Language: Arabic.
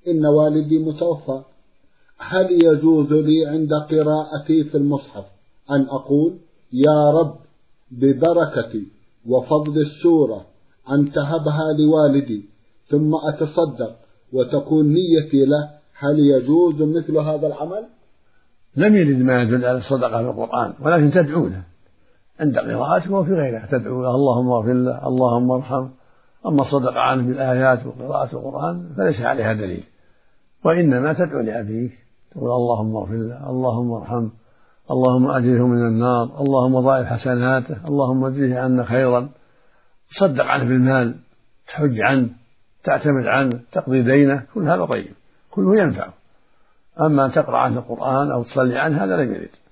إن والدي متوفى، هل يجوز لي عند قراءتي في المصحف أن أقول يا رب ببركة وفضل السورة أن تهبها لوالدي ثم أتصدق وتكون نيتي له، هل يجوز مثل هذا العمل؟ لم يرد ما يدل على الصدقة في القرآن، ولكن تدعو له عند قراءته وفي غيرها، تدعو له اللهم اغفر له اللهم ارحم. أما الصدقة عنه بالآيات وقراءة القرآن فليس عليها دليل، وإنما تدعو لأبيك تقول اللهم اغفر له اللهم ارحم اللهم أجره من النار اللهم ضاعف حسناته اللهم اجزه عنا خيرا. تصدق عنه بالمال، تحج عنه، تعتمد عنه، تقضي دينه، كل هذا طيب، كله ينفع. أما أن تقرأ عنه القرآن أو تصلي عنه هذا لم يرد.